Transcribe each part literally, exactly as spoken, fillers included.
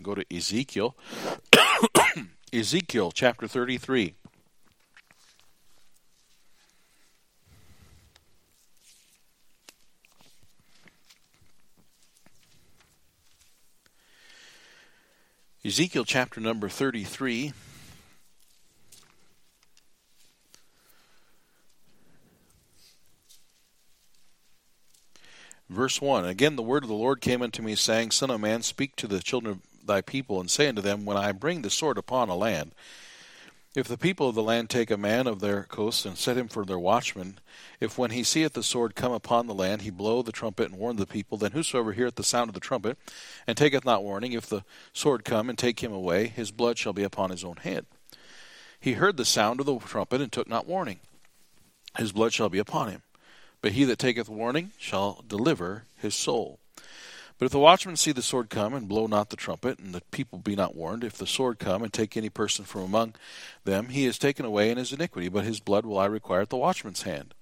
Go to Ezekiel. Ezekiel chapter thirty-three. Ezekiel chapter number thirty-three. Verse one. Again the word of the Lord came unto me, saying, Son of man, speak to the children of thy people, and say unto them, When I bring the sword upon a land, if the people of the land take a man of their coasts, and set him for their watchman, if when he seeth the sword come upon the land, he blow the trumpet and warn the people, then whosoever heareth the sound of the trumpet, and taketh not warning, if the sword come and take him away, his blood shall be upon his own head. He heard the sound of the trumpet, and took not warning. His blood shall be upon him. But he that taketh warning shall deliver his soul. But if the watchman see the sword come, and blow not the trumpet, and the people be not warned, if the sword come, and take any person from among them, he is taken away in his iniquity, but his blood will I require at the watchman's hand.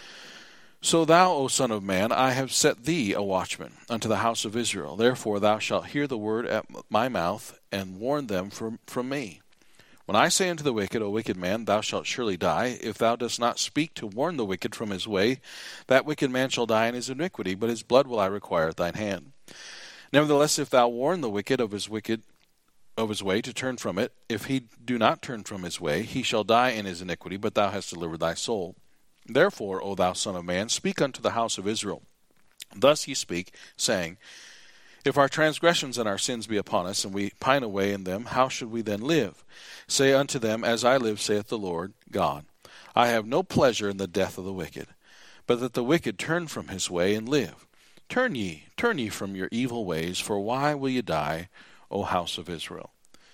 So thou, O son of man, I have set thee a watchman unto the house of Israel. Therefore thou shalt hear the word at my mouth, and warn them from, from me. When I say unto the wicked, O wicked man, thou shalt surely die, if thou dost not speak to warn the wicked from his way, that wicked man shall die in his iniquity, but his blood will I require at thine hand. Nevertheless, if thou warn the wicked of his wicked of his way to turn from it, if he do not turn from his way, he shall die in his iniquity, but thou hast delivered thy soul. Therefore, O thou son of man, speak unto the house of Israel. Thus ye speak, saying, If our transgressions and our sins be upon us, and we pine away in them, how should we then live? Say unto them, As I live, saith the Lord God, I have no pleasure in the death of the wicked, but that the wicked turn from his way and live. Turn ye, turn ye from your evil ways, for why will ye die, O house of Israel?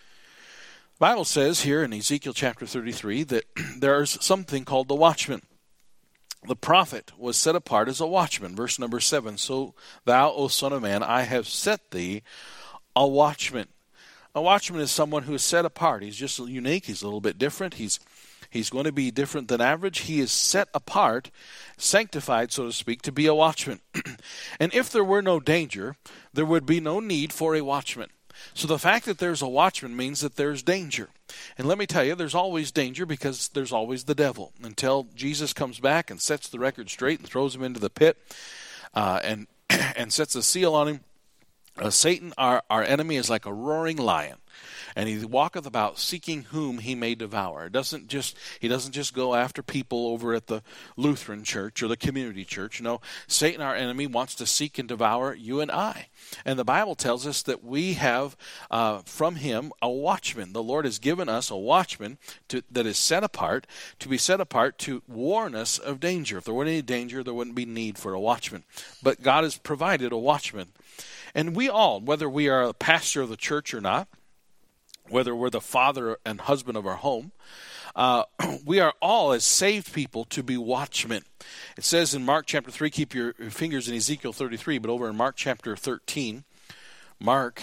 The Bible says here in Ezekiel chapter thirty-three that there is something called the watchman. The prophet was set apart as a watchman. Verse number seven, So thou, O son of man, I have set thee a watchman. A watchman is someone who is set apart. He's just unique. He's a little bit different. He's he's going to be different than average. He is set apart, sanctified, so to speak, to be a watchman. And if there were no danger, there would be no need for a watchman. So the fact that there's a watchman means that there's danger. And let me tell you, there's always danger because there's always the devil. Until Jesus comes back and sets the record straight and throws him into the pit uh, and and sets a seal on him, uh, Satan, our, our enemy, is like a roaring lion. And he walketh about seeking whom he may devour. It doesn't just he doesn't just go after people over at the Lutheran church or the community church. No, Satan, our enemy, wants to seek and devour you and I. And the Bible tells us that we have uh, from him a watchman. The Lord has given us a watchman to, that is set apart, to be set apart to warn us of danger. If there weren't any danger, there wouldn't be need for a watchman. But God has provided a watchman. And we all, whether we are a pastor of the church or not, whether we're the father and husband of our home, uh, we are all, as saved people, to be watchmen. It says in Mark chapter three, keep your fingers in Ezekiel thirty-three, but over in Mark chapter thirteen, Mark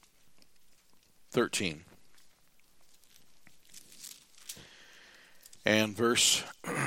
thirteen, and verse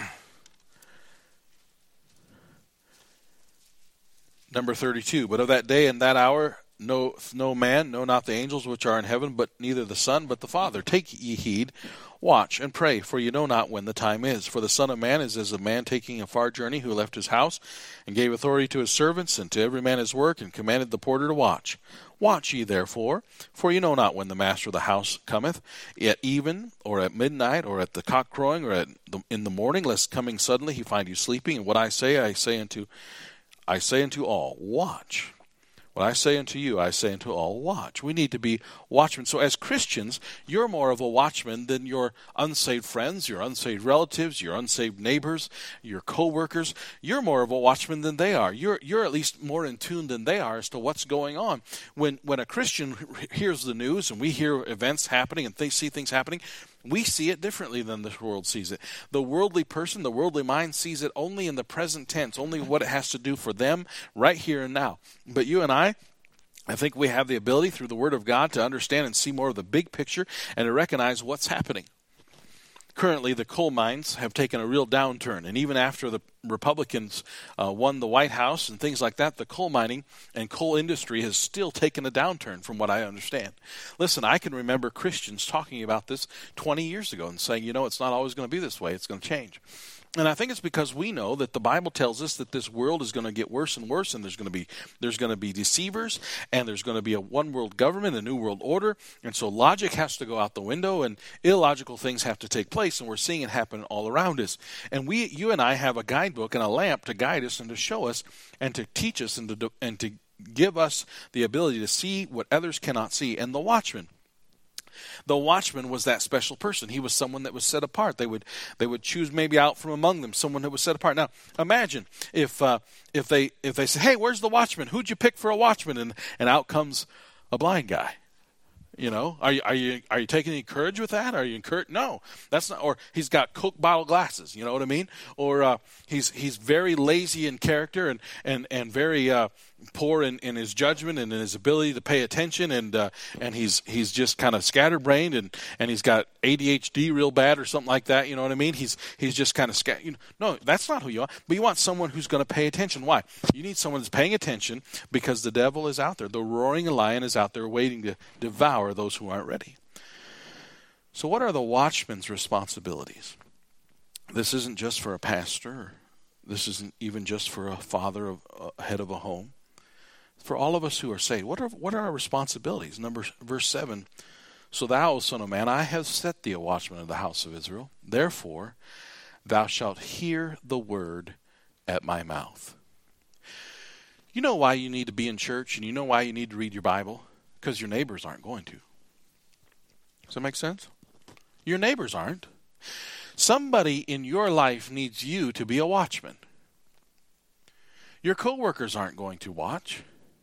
number thirty-two, but of that day and that hour, No, no man, no, not the angels which are in heaven, but neither the Son, but the Father. Take ye heed, watch, and pray, for you know not when the time is. For the Son of Man is as a man taking a far journey, who left his house, and gave authority to his servants, and to every man his work, and commanded the porter to watch. Watch ye therefore, for you know not when the master of the house cometh, at even, or at midnight, or at the cock crowing, or at the, in the morning, lest coming suddenly he find you sleeping. And what I say, I say unto, I say unto all, watch. What I say unto you, I say unto all, watch. We need to be watchmen. So as Christians, you're more of a watchman than your unsaved friends, your unsaved relatives, your unsaved neighbors, your co-workers. You're more of a watchman than they are. You're you're at least more in tune than they are as to what's going on. When when a Christian hears the news and we hear events happening and they see things happening, we see it differently than this world sees it. The worldly person, the worldly mind sees it only in the present tense, only what it has to do for them right here and now. But you and I, I think we have the ability through the Word of God to understand and see more of the big picture and to recognize what's happening. currently the coal mines have taken a real downturn. And even after the Republicans uh, won the White House and things like that, the coal mining and coal industry has still taken a downturn from what I understand. Listen, I can remember Christians talking about this twenty years ago and saying, you know, it's not always going to be this way. It's going to change. And I think it's because we know that the Bible tells us that this world is going to get worse and worse, and there's going to be there's going to be deceivers, and there's going to be a one world government, a new world order, and so logic has to go out the window, and illogical things have to take place, and we're seeing it happen all around us. And we, you and I, have a guidebook and a lamp to guide us and to show us and to teach us and to and to give us the ability to see what others cannot see. And the watchman. The watchman was that special person. He was someone that was set apart. They would they would choose maybe out from among them someone that was set apart. Now, imagine if uh, if they if they say, "Hey, where's the watchman? Who'd you pick for a watchman?" and and out comes a blind guy. You know, are you are you are you taking any courage with that? Are you encouraged? No, that's not. Or he's got Coke bottle glasses. You know what I mean? Or uh, he's he's very lazy in character and and and very uh, poor in, in his judgment and in his ability to pay attention, and uh, and he's he's just kind of scatterbrained, and, and he's got A D H D real bad or something like that. You know what I mean? He's he's just kind of scat. You know, no, that's not who you want. But you want someone who's going to pay attention. Why? You need someone that's paying attention because the devil is out there. The roaring lion is out there waiting to devour those who aren't ready. So what are the watchman's responsibilities? This isn't just for a pastor. This isn't even just for a father of a head of a home. For all of us who are saved, what are what are our responsibilities? Number verse seven. So thou, O son of man, I have set thee a watchman of the house of Israel. Therefore, thou shalt hear the word at my mouth. You know why you need to be in church, and you know why you need to read your Bible? Because your neighbors aren't going to. Does that make sense? Your neighbors aren't. Somebody in your life needs you to be a watchman. Your coworkers aren't going to watch.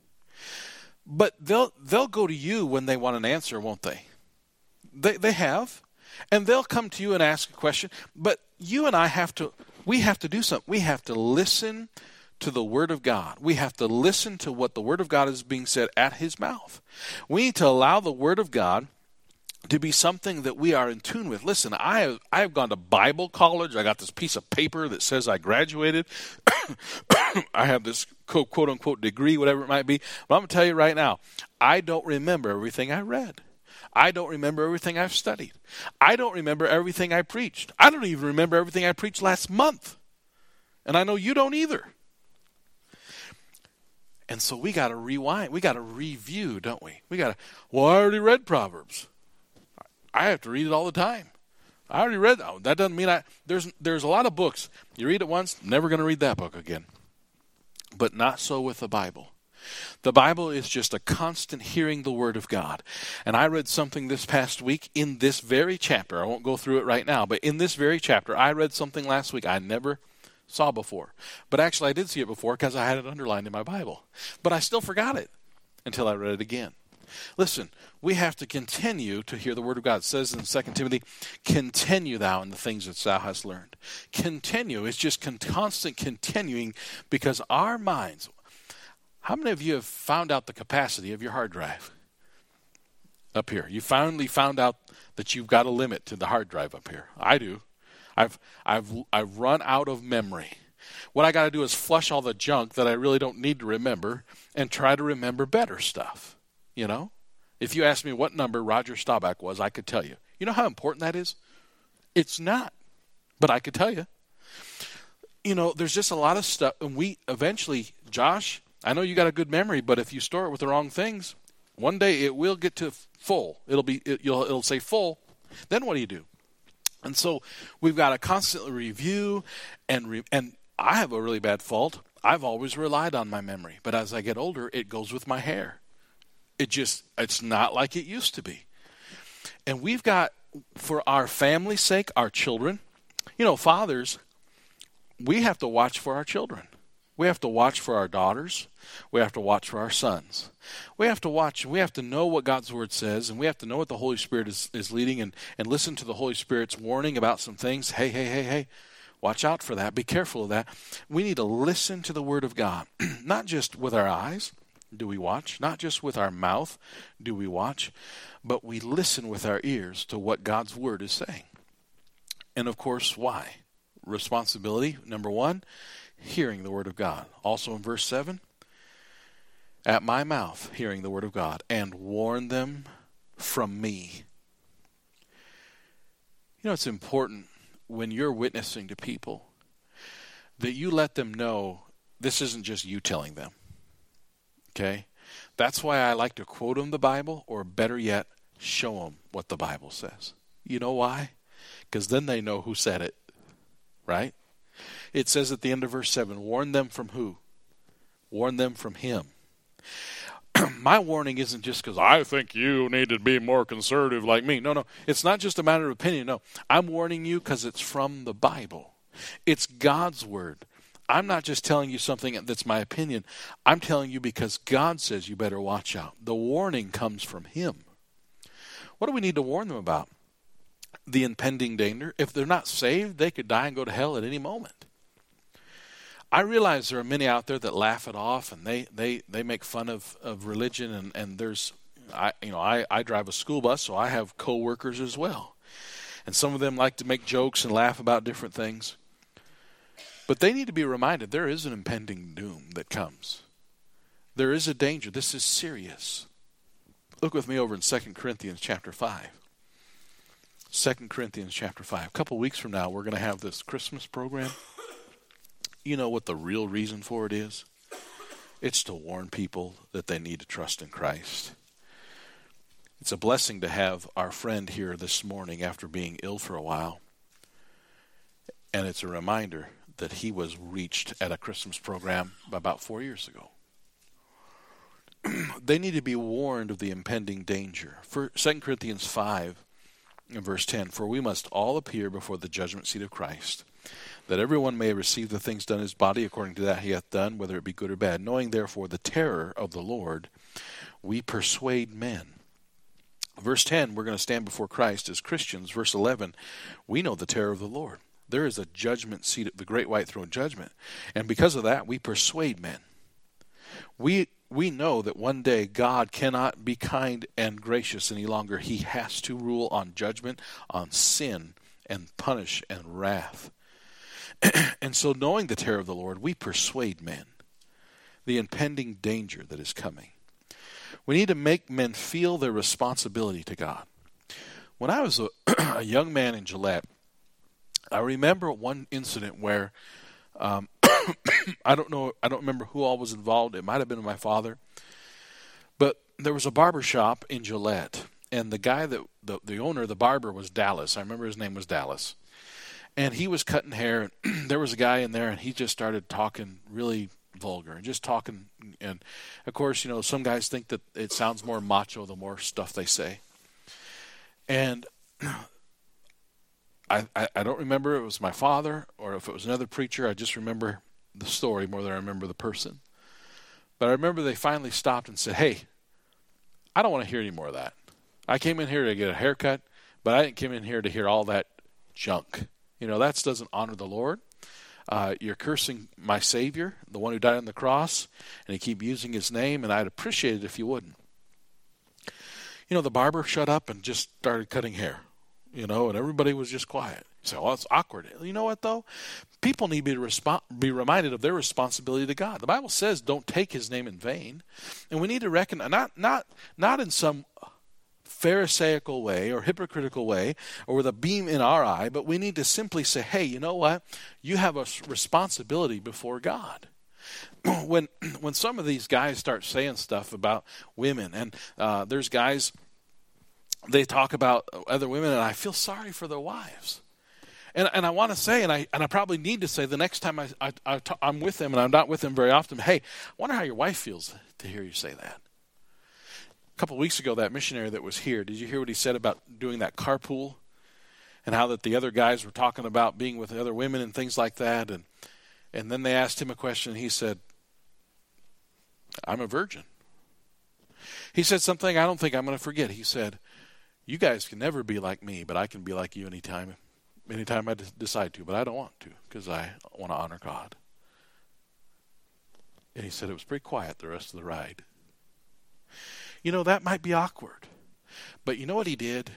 But they'll they'll go to you when they want an answer, won't they? They they have. And they'll come to you and ask a question. But you and I have to, we have to do something. We have to listen to the Word of God. We have to listen to what the Word of God is being said at His mouth. We need to allow the Word of God to be something that we are in tune with. Listen, I have, I have gone to Bible college. I got this piece of paper that says I graduated. I have this quote-unquote degree, whatever it might be. But I'm going to tell you right now, I don't remember everything I read. I don't remember everything I've studied. I don't remember everything I preached. I don't even remember everything I preached last month. And I know you don't either. And so we got to rewind. We got to review, don't we? We got to, well, I already read Proverbs. I have to read it all the time. I already read that. That doesn't mean I, there's there's a lot of books. You read it once, never going to read that book again. But not so with the Bible. The Bible is just a constant hearing the Word of God. And I read something this past week in this very chapter. I won't go through it right now, but in this very chapter, I read something last week I never saw before. But actually I did see it before because I had it underlined in my Bible. But I still forgot it until I read it again. Listen, we have to continue to hear the Word of God. It says in Second Timothy, continue thou in the things that thou hast learned. Continue. It's just con- constant continuing because our minds, how many of you have found out the capacity of your hard drive up here? You finally found out that you've got a limit to the hard drive up here. I do. I've I've I've run out of memory. What I got to do is flush all the junk that I really don't need to remember and try to remember better stuff. You know, if you asked me what number Roger Staubach was, I could tell you. You know how important that is? It's not, but I could tell you. You know, there's just a lot of stuff, and we eventually, Josh, I know you got a good memory, but if you store it with the wrong things, one day it will get to full. It'll be, it, you'll, it'll say full. Then what do you do? And so we've got to constantly review, and re, and I have a really bad fault. I've always relied on my memory, but as I get older, it goes with my hair. It just, it's not like it used to be. And we've got, for our family's sake, our children, you know, fathers, we have to watch for our children. We have to watch for our daughters. We have to watch for our sons. We have to watch, we have to know what God's Word says, and we have to know what the Holy Spirit is, is leading, and, and listen to the Holy Spirit's warning about some things. Hey, hey, hey, hey, watch out for that. Be careful of that. We need to listen to the Word of God, not just with our eyes. Do we watch? Not just with our mouth do we watch, but we listen with our ears to what God's Word is saying. And of course, why? Responsibility, number one, hearing the word of God. Also in verse seven, at my mouth, hearing the word of God, and warn them from me. You know, it's important when you're witnessing to people that you let them know this isn't just you telling them. Okay? That's why I like to quote them the Bible, or better yet, show them what the Bible says. You know why? Because then they know who said it. Right? It says at the end of verse seven, warn them from who? Warn them from him. My warning isn't just because I think you need to be more conservative like me. No, no. It's not just a matter of opinion. No. I'm warning you because it's from the Bible. It's God's word. I'm not just telling you something that's my opinion. I'm telling you because God says you better watch out. The warning comes from him. What do we need to warn them about? The impending danger. If they're not saved, they could die and go to hell at any moment. I realize there are many out there that laugh it off, and they, they, they make fun of, of religion, and, and there's, I you know, I, I drive a school bus, so I have co-workers as well. And some of them like to make jokes and laugh about different things. But they need to be reminded there is an impending doom that comes. There is a danger. This is serious. Look with me over in Second Corinthians chapter five. Second Corinthians chapter five. A couple weeks from now, we're going to have this Christmas program. You know what the real reason for it is? It's to warn people that they need to trust in Christ. It's a blessing to have our friend here this morning after being ill for a while. And it's a reminder that he was reached at a Christmas program about four years ago. They need to be warned of the impending danger. For Second Corinthians five, in verse ten, for we must all appear before the judgment seat of Christ, that everyone may receive the things done in his body according to that he hath done, whether it be good or bad. Knowing therefore the terror of the Lord, we persuade men. Verse ten, we're going to stand before Christ as Christians. Verse eleven, we know the terror of the Lord. There is a judgment seat at the great white throne judgment. And because of that, we persuade men. We we know that one day God cannot be kind and gracious any longer. He has to rule on judgment, on sin, and punish and wrath. And so knowing the terror of the Lord, we persuade men the impending danger that is coming. We need to make men feel their responsibility to God. When I was a, a young man in Gillette, I remember one incident where um, I don't know, I don't remember who all was involved. It might have been my father. But there was a barber shop in Gillette, and the guy that the, the owner, the barber, was Dallas. I remember his name was Dallas. And he was cutting hair, and there was a guy in there, and he just started talking really vulgar, and just talking. And, of course, you know, some guys think that it sounds more macho the more stuff they say. And I, I, I don't remember if it was my father or if it was another preacher. I just remember the story more than I remember the person. But I remember they finally stopped and said, hey, I don't want to hear any more of that. I came in here to get a haircut, but I didn't come in here to hear all that junk. You know, that doesn't honor the Lord. Uh, you're cursing my Savior, the one who died on the cross, and you keep using his name, and I'd appreciate it if you wouldn't. You know, the barber shut up and just started cutting hair, you know, and everybody was just quiet. You say, well, it's awkward. You know what, though? People need to be, resp- be reminded of their responsibility to God. The Bible says don't take his name in vain. And we need to recognize, not, not, not in some Pharisaical way or hypocritical way or with a beam in our eye, but we need to simply say, hey, you know what? You have a responsibility before God. When when some of these guys start saying stuff about women, and uh, there's guys, they talk about other women, and I feel sorry for their wives. And and I want to say, and I and I probably need to say the next time I, I, I talk, I'm with them, and I'm not with them very often, hey, I wonder how your wife feels to hear you say that. A couple of weeks ago, that missionary that was here, did you hear what he said about doing that carpool? And how that the other guys were talking about being with other women and things like that. And and then they asked him a question, and he said, I'm a virgin. He said something I don't think I'm going to forget. He said, you guys can never be like me, but I can be like you anytime, anytime I decide to. But I don't want to because I want to honor God. And he said it was pretty quiet the rest of the ride. You know, that might be awkward. But you know what he did?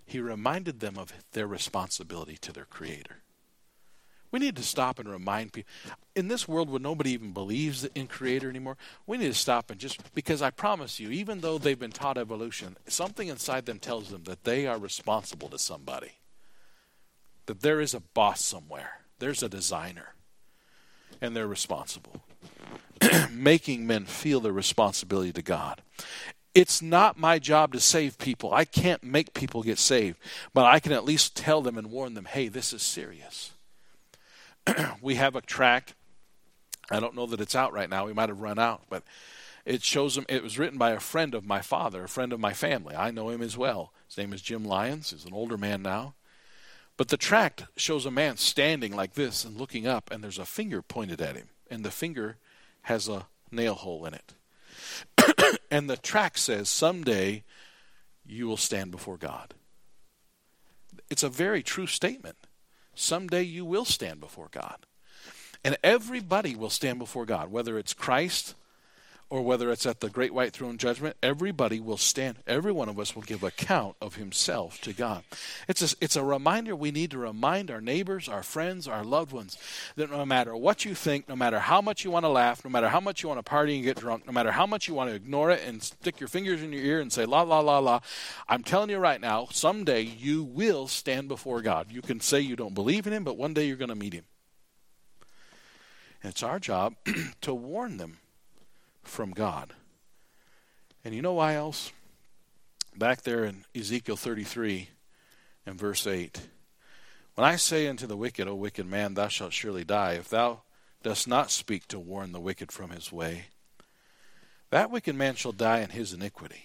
He reminded them of their responsibility to their Creator. We need to stop and remind people. In this world where nobody even believes in Creator anymore, we need to stop and just, because I promise you, even though they've been taught evolution, something inside them tells them that they are responsible to somebody. That there is a boss somewhere. There's a designer. And they're responsible. Making men feel their responsibility to God. It's not my job to save people. I can't make people get saved. But I can at least tell them and warn them, hey, this is serious. We have a tract. I don't know that it's out right now. We might have run out. But it shows them. It was written by a friend of my father, a friend of my family. I know him as well. His name is Jim Lyons. He's an older man now. But the tract shows a man standing like this and looking up, and there's a finger pointed at him. And the finger has a nail hole in it. And the tract says, someday you will stand before God. It's a very true statement. Someday you will stand before God. And everybody will stand before God, whether it's Christ or whether it's at the great white throne judgment. Everybody will stand. Every one of us will give account of himself to God. It's a, it's a reminder we need to remind our neighbors, our friends, our loved ones that no matter what you think, no matter how much you want to laugh, no matter how much you want to party and get drunk, no matter how much you want to ignore it and stick your fingers in your ear and say, la, la, la, la, I'm telling you right now, someday you will stand before God. You can say you don't believe in him, but one day you're going to meet him. And it's our job to warn them from God. And you know why else? Back there in Ezekiel thirty-three and verse eight. When I say unto the wicked, O wicked man, thou shalt surely die, if thou dost not speak to warn the wicked from his way, that wicked man shall die in his iniquity.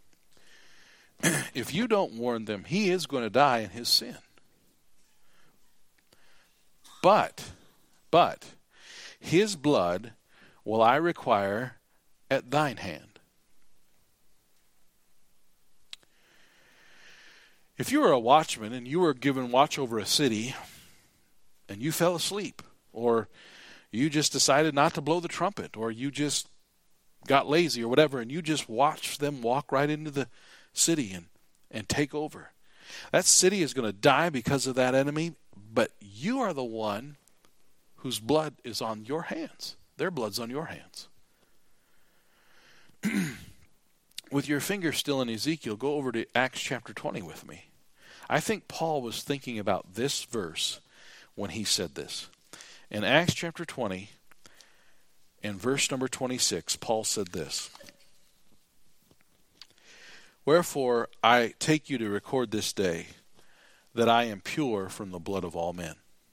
If you don't warn them, he is going to die in his sin. But, but, his blood will I require at thine hand. If you were a watchman and you were given watch over a city and you fell asleep, or you just decided not to blow the trumpet, or you just got lazy or whatever, and you just watched them walk right into the city and, and take over, that city is going to die because of that enemy, but you are the one whose blood is on your hands. Their blood's on your hands. With your finger still in Ezekiel, go over to Acts chapter twenty with me. I think Paul was thinking about this verse when he said this. In Acts chapter twenty, in verse number twenty-six, Paul said this. Wherefore I take you to record this day that I am pure from the blood of all men.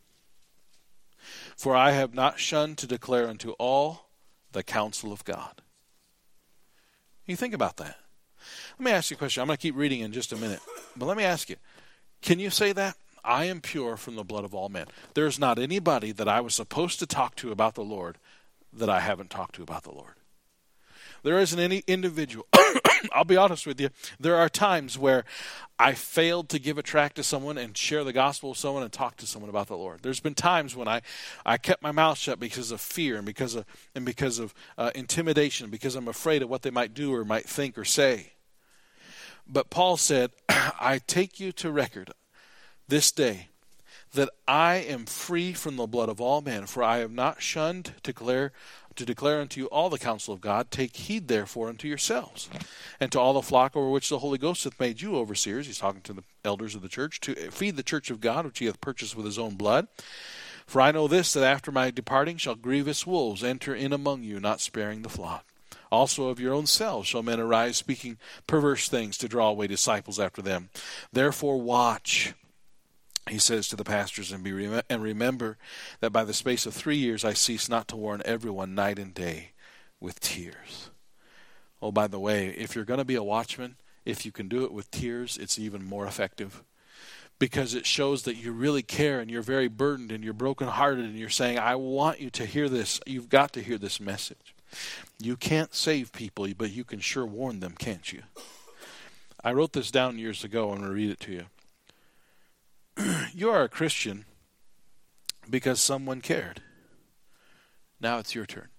For I have not shunned to declare unto all the counsel of God. You think about that. Let me ask you a question. I'm going to keep reading in just a minute. But let me ask you, can you say that? I am pure from the blood of all men. There's not anybody that I was supposed to talk to about the Lord that I haven't talked to about the Lord. There isn't any individual. I'll be honest with you. There are times where I failed to give a tract to someone and share the gospel with someone and talk to someone about the Lord. There's been times when I, I kept my mouth shut because of fear and because of and because of uh, intimidation, because I'm afraid of what they might do or might think or say. But Paul said, I take you to record this day that I am free from the blood of all men, for I have not shunned to declare to declare unto you all the counsel of God. Take heed therefore unto yourselves, and to all the flock over which the Holy Ghost hath made you overseers. He's talking to the elders of the church, to feed the church of God, which he hath purchased with his own blood. For I know this, that after my departing shall grievous wolves enter in among you, not sparing the flock. Also of your own selves shall men arise, speaking perverse things to draw away disciples after them. Therefore watch, he says to the pastors, and be rem- and remember that by the space of three years I cease not to warn everyone night and day with tears. Oh, by the way, if you're going to be a watchman, if you can do it with tears, it's even more effective. Because it shows that you really care and you're very burdened and you're brokenhearted and you're saying, I want you to hear this. You've got to hear this message. You can't save people, but you can sure warn them, can't you? I wrote this down years ago. I'm going to read it to you. You are a Christian because someone cared. Now it's your turn.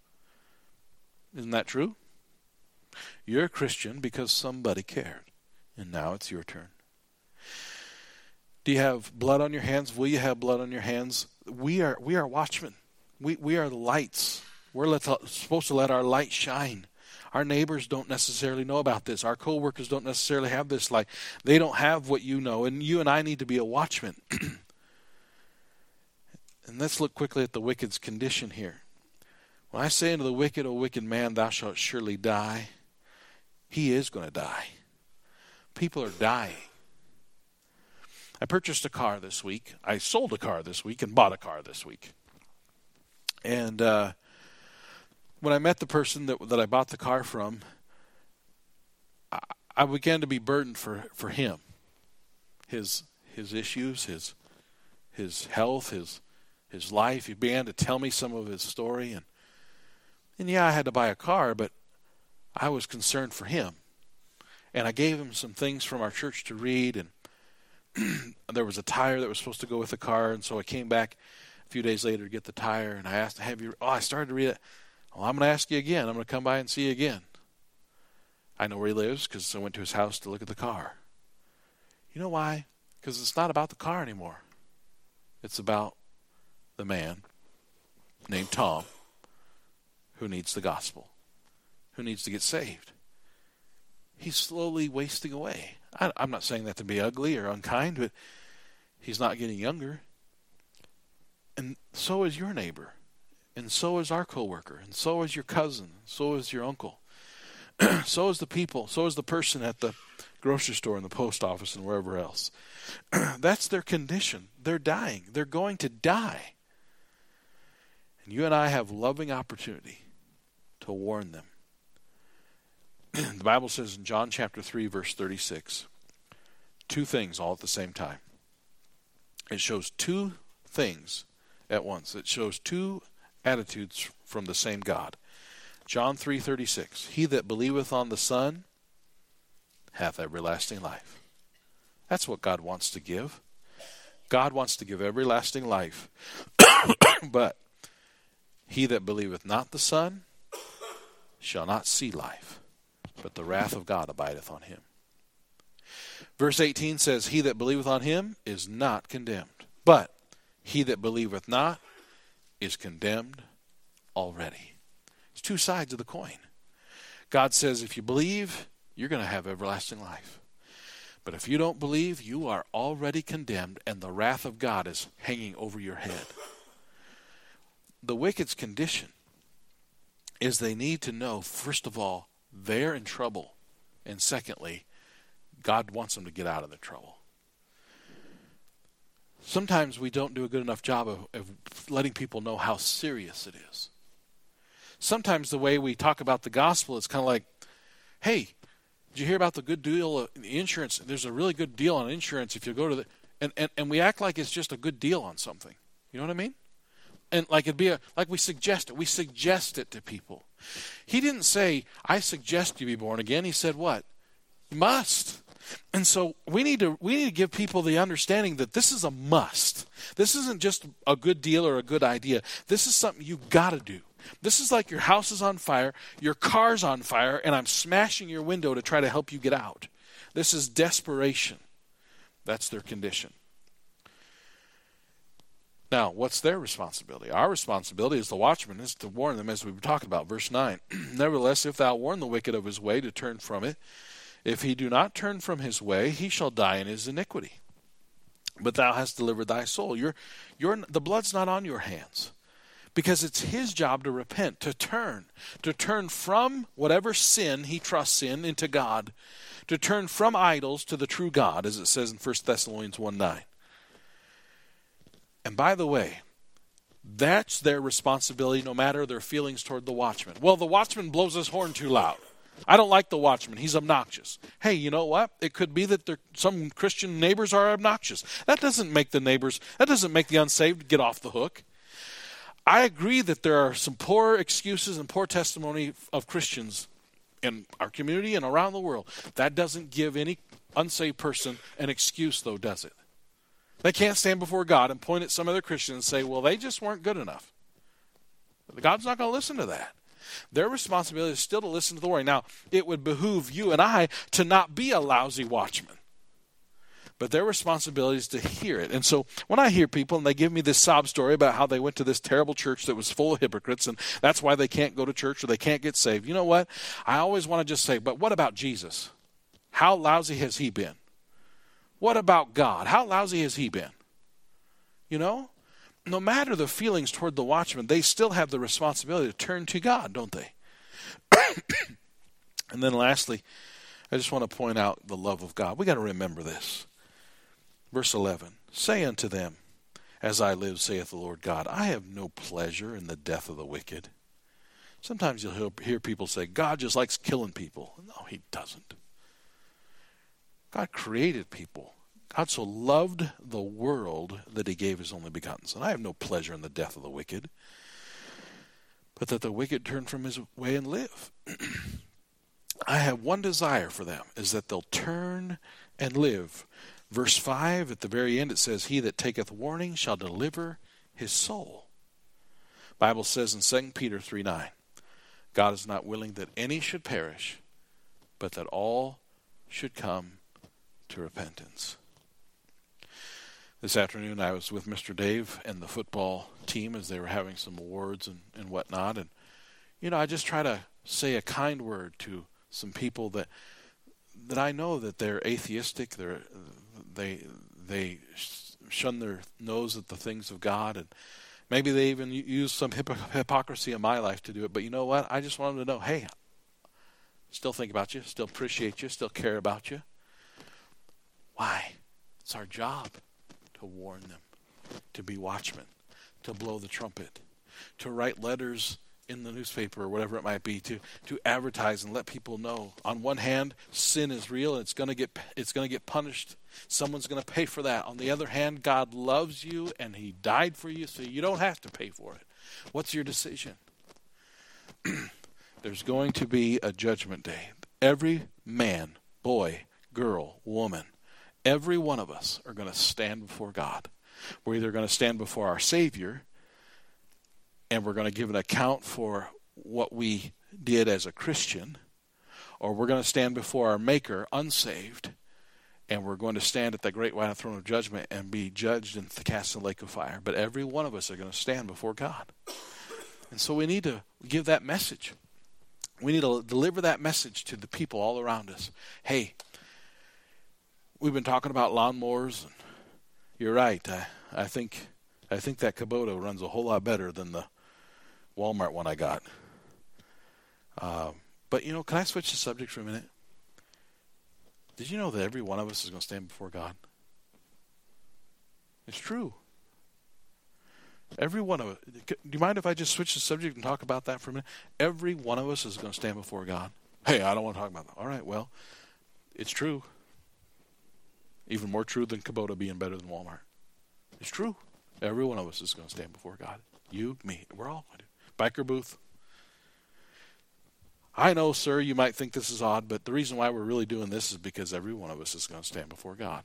Isn't that true? You're a Christian because somebody cared. And now it's your turn. Do you have blood on your hands? Will you have blood on your hands? We are we are watchmen. We we are the lights. We're let, supposed to let our light shine. Our neighbors don't necessarily know about this. Our co-workers don't necessarily have this light. They don't have what you know. And you and I need to be a watchman. And let's look quickly at the wicked's condition here. When I say unto the wicked, O wicked man, thou shalt surely die, he is going to die. People are dying. I purchased a car this week. I sold a car this week and bought a car this week. And uh, when I met the person that that I bought the car from, I, I began to be burdened for, for him. His his issues, his his health, his his life. He began to tell me some of his story. And, and yeah, I had to buy a car, but I was concerned for him. And I gave him some things from our church to read, and there was a tire that was supposed to go with the car, and so I came back a few days later to get the tire, and I asked, have you, oh, I started to read it. Well, I'm going to ask you again. I'm going to come by and see you again. I know where he lives because I went to his house to look at the car. You know why? Because it's not about the car anymore. It's about the man named Tom who needs the gospel, who needs to get saved. He's slowly wasting away. I, I'm not saying that to be ugly or unkind, but he's not getting younger. And so is your neighbor. And so is our coworker. And so is your cousin. So is your uncle. So is the people. So is the person at the grocery store and the post office and wherever else. That's their condition. They're dying. They're going to die. And you and I have loving opportunity to warn them. The Bible says in John chapter three, verse thirty-six, two things all at the same time. It shows two things at once. It shows two attitudes from the same God. John three thirty-six, he that believeth on the Son hath everlasting life. That's what God wants to give. God wants to give everlasting life. But he that believeth not the Son shall not see life, but the wrath of God abideth on him. Verse eighteen says, he that believeth on him is not condemned, but he that believeth not is condemned already. It's two sides of the coin. God says if you believe, you're going to have everlasting life. But if you don't believe, you are already condemned, and the wrath of God is hanging over your head. The wicked's condition is they need to know, first of all, they're in trouble. And secondly, God wants them to get out of the trouble. Sometimes we don't do a good enough job of, of letting people know how serious it is. Sometimes the way we talk about the gospel is kind of like, hey, did you hear about the good deal of insurance? There's a really good deal on insurance if you go to the... And, and, and we act like it's just a good deal on something. You know what I mean? And like it'd be a, like we suggest it. We suggest it to people. He didn't say, I suggest you be born again. He said what? You must. And so we need to we need to give people the understanding that this is a must. This isn't just a good deal or a good idea. This is something you got to do. This is like your house is on fire, your car's on fire, and I'm smashing your window to try to help you get out. This is desperation. That's their condition. Now, what's their responsibility? Our responsibility as the watchman is to warn them, as we were talking about, verse nine. Nevertheless, if thou warn the wicked of his way to turn from it, if he do not turn from his way, he shall die in his iniquity. But thou hast delivered thy soul. Your, your, the blood's not on your hands. Because it's his job to repent, to turn, to turn from whatever sin he trusts in into God, to turn from idols to the true God, as it says in First Thessalonians one nine. And by the way, that's their responsibility no matter their feelings toward the watchman. Well, the watchman blows his horn too loud. I don't like the watchman. He's obnoxious. Hey, you know what? It could be that some Christian neighbors are obnoxious. That doesn't make the neighbors, that doesn't make the unsaved get off the hook. I agree that there are some poor excuses and poor testimony of Christians in our community and around the world. That doesn't give any unsaved person an excuse, though, does it? They can't stand before God and point at some other Christian and say, well, they just weren't good enough. God's not going to listen to that. Their responsibility is still to listen to the warning. Now, it would behoove you and I to not be a lousy watchman. But their responsibility is to hear it. And so when I hear people and they give me this sob story about how they went to this terrible church that was full of hypocrites and that's why they can't go to church or they can't get saved, you know what? I always want to just say, but what about Jesus? How lousy has he been? What about God? How lousy has he been? You know? No matter the feelings toward the watchman, they still have the responsibility to turn to God, don't they? And then lastly, I just want to point out the love of God. We got to remember this. Verse eleven, say unto them, as I live, saith the Lord God, I have no pleasure in the death of the wicked. Sometimes you'll hear people say, God just likes killing people. No, he doesn't. God created people. God so loved the world that he gave his only begotten Son. I have no pleasure in the death of the wicked, but that the wicked turn from his way and live. I have one desire for them, is that they'll turn and live. Verse five, at the very end, it says, he that taketh warning shall deliver his soul. The Bible says in Second Peter three nine, God is not willing that any should perish, but that all should come to repentance. This afternoon I was with Mister Dave and the football team as they were having some awards and, and whatnot. And, you know, I just try to say a kind word to some people that that I know that they're atheistic, they're, they they shun their nose at the things of God, and maybe they even use some hypo- hypocrisy in my life to do it. But you know what? I just want them to know, hey, still think about you, still appreciate you, still care about you. Why? It's our job to warn them, to be watchmen, to blow the trumpet, to write letters in the newspaper or whatever it might be, to to advertise and let people know. On one hand, sin is real and it's going to get it's going to get punished. Someone's going to pay for that. On the other hand, God loves you and he died for you, so you don't have to pay for it. What's your decision? There's going to be a judgment day. Every man, boy, girl, woman, every one of us are going to stand before God. We're either going to stand before our Savior and we're going to give an account for what we did as a Christian, or we're going to stand before our Maker unsaved, and we're going to stand at the great white throne of judgment and be judged and cast in the lake of fire. But every one of us are going to stand before God. And so we need to give that message. We need to deliver that message to the people all around us. Hey, we've been talking about lawnmowers, and you're right. I, I think I think that Kubota runs a whole lot better than the Walmart one I got. Uh, but, you know, can I switch the subject for a minute? Did you know that every one of us is going to stand before God? It's true. Every one of us. Do you mind if I just switch the subject and talk about that for a minute? Every one of us is going to stand before God. Hey, I don't want to talk about that. All right, well, it's true. Even more true than Kubota being better than Walmart. It's true. Every one of us is going to stand before God. You, me, we're all going to. Biker booth. I know, sir, you might think this is odd, but the reason why we're really doing this is because every one of us is going to stand before God.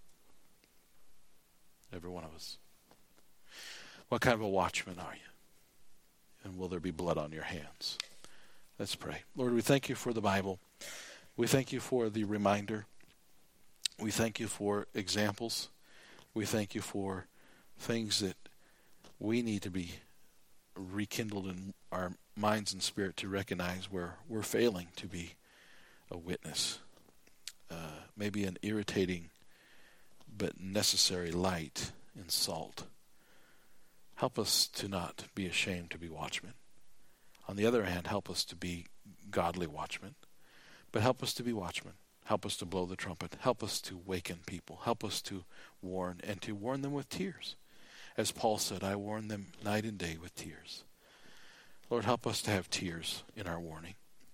Every one of us. What kind of a watchman are you? And will there be blood on your hands? Let's pray. Lord, we thank you for the Bible. We thank you for the reminder. We thank you for examples. We thank you for things that we need to be rekindled in our minds and spirit to recognize where we're failing to be a witness. Uh, maybe an irritating but necessary light and salt. Help us to not be ashamed to be watchmen. On the other hand, help us to be godly watchmen. But help us to be watchmen. Help us to blow the trumpet. Help us to waken people. Help us to warn, and to warn them with tears. As Paul said, I warn them night and day with tears. Lord, help us to have tears in our warning.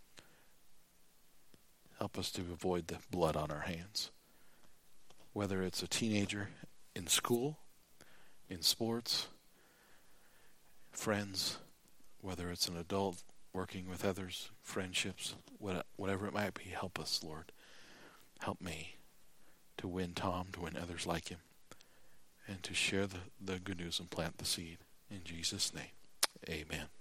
Help us to avoid the blood on our hands. Whether it's a teenager in school, in sports, friends, whether it's an adult working with others, friendships, whatever it might be, help us, Lord. Help me to win Tom, to win others like him, and to share the, the good news and plant the seed. In Jesus' name, amen.